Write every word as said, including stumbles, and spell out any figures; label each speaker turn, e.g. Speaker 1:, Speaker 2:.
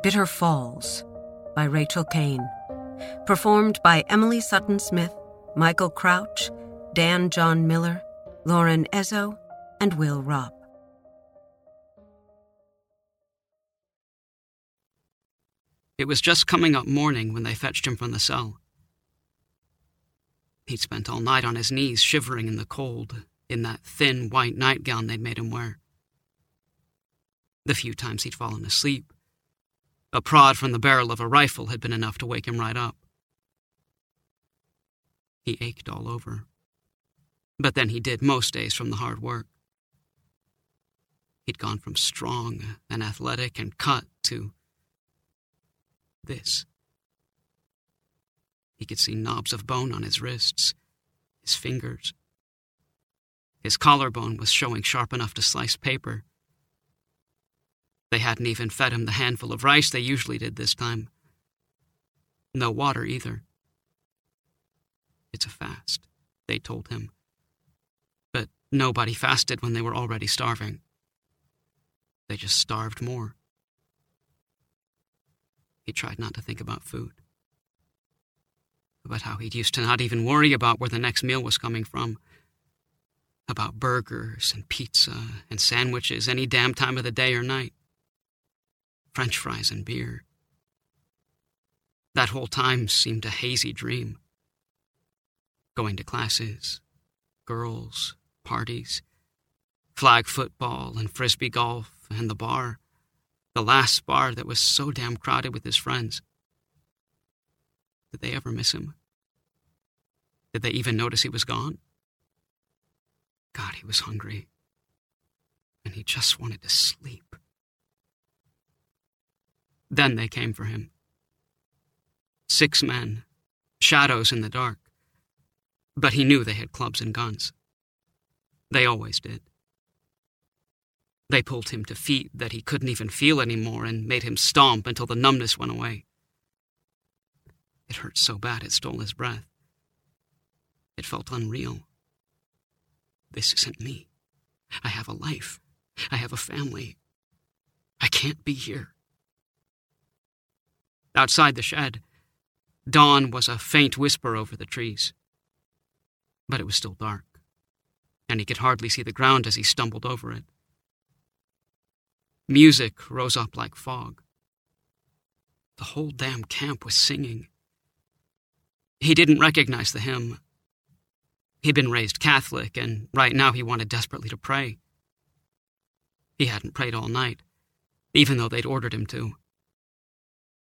Speaker 1: Bitter Falls by Rachel Kane. Performed by Emily Sutton Smith, Michael Crouch, Dan John Miller, Lauren Ezzo, and Will Ropp.
Speaker 2: It was just coming up morning when they fetched him from the cell. He'd spent all night on his knees, shivering in the cold, in that thin white nightgown they'd made him wear. The few times he'd fallen asleep, a prod from the barrel of a rifle had been enough to wake him right up. He ached all over, but then he did most days from the hard work. He'd gone from strong and athletic and cut to this. He could see knobs of bone on his wrists, his fingers. His collarbone was showing sharp enough to slice paper. They hadn't even fed him the handful of rice they usually did this time. No water either. It's a fast, they told him. But nobody fasted when they were already starving. They just starved more. He tried not to think about food. About how he'd used to not even worry about where the next meal was coming from. About burgers and pizza and sandwiches any damn time of the day or night. French fries and beer. That whole time seemed a hazy dream. Going to classes, girls, parties, flag football and frisbee golf and the bar. The last bar that was so damn crowded with his friends. Did they ever miss him? Did they even notice he was gone? God, he was hungry. And he just wanted to sleep. Then they came for him. Six men, shadows in the dark. But he knew they had clubs and guns. They always did. They pulled him to feet that he couldn't even feel anymore and made him stomp until the numbness went away. It hurt so bad it stole his breath. It felt unreal. This isn't me. I have a life. I have a family. I can't be here. Outside the shed, dawn was a faint whisper over the trees. But it was still dark, and he could hardly see the ground as he stumbled over it. Music rose up like fog. The whole damn camp was singing. He didn't recognize the hymn. He'd been raised Catholic, and right now he wanted desperately to pray. He hadn't prayed all night, even though they'd ordered him to.